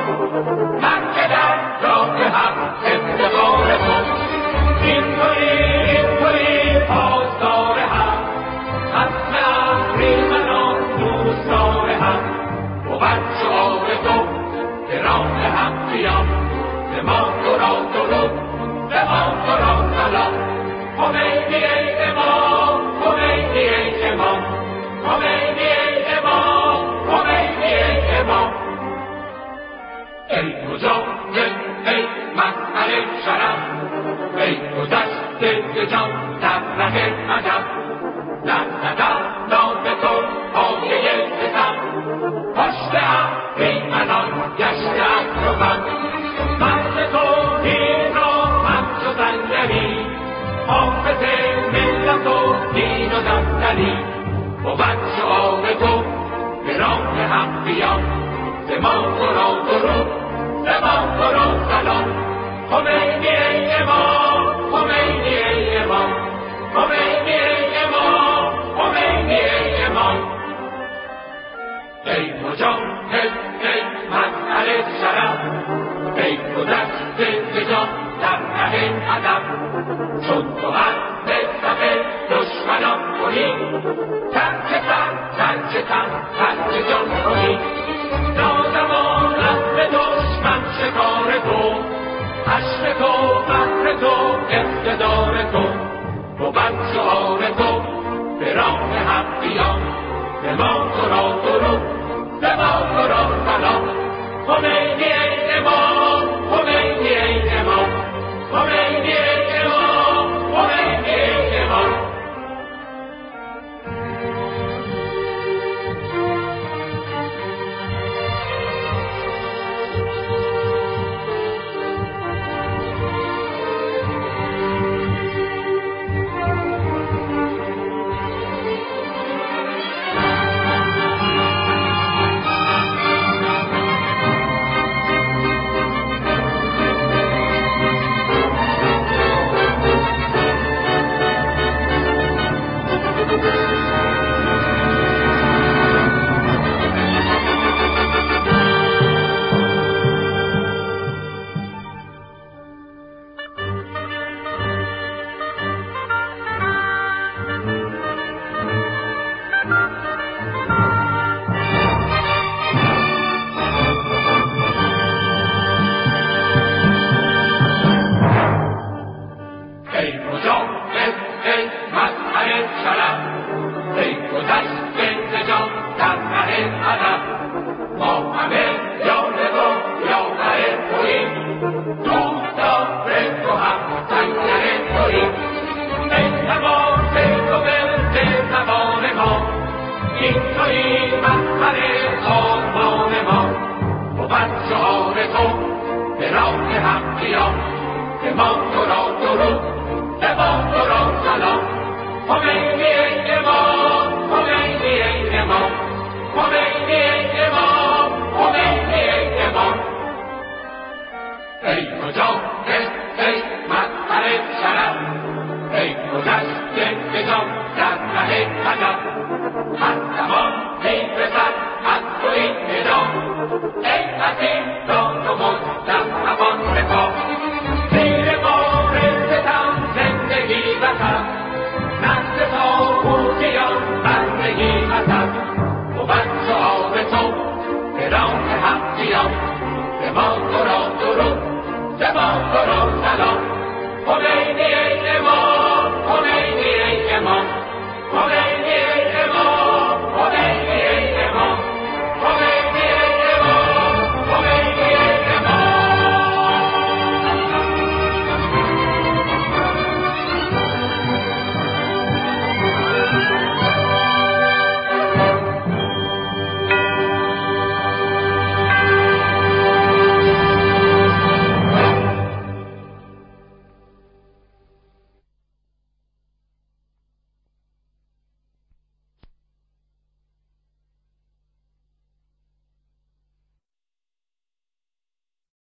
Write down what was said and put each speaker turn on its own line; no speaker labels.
من که در راه هم افتخار تو این توی پاسدار هم خصم اهریمنان دوستدار هم بود شعار تو به راه هم قیام به ما تو را درود به ما تو را سلام خمینی ای امام خمینی ای امام خمینی ای امام خمینی ای امام ای مجاهد ای مسعل شرف ای گذشته جان در ره ادب در ادب نام تو پایه ستم پشت اهریمنان گشته اکرمم مرد توحید را همچو زنجبیل حافظ ملت و دین و دفتری بود شعار تو به راه هم قیام به ما تو را درود به ما تو را سلام خمینی ای امام خمینی ای امام خمینی ای امام خمینی ای امام ای مجاهد ای مسعل شرف ای گذشته ز جان در ره ادب چون تو هر صف دشمنان کنی ترک جان کنی نازمان رسم دشمن شکار تو حشر تو فخر تو اقتدار تو بود شعار تو به راه هم قیام به ما تو را درود به ما تو را سلام خمینی ای امام خمینی ای امام خمینی ای امام خمینی ای امام هر زمان می رسد از تو این ندا ای عظیم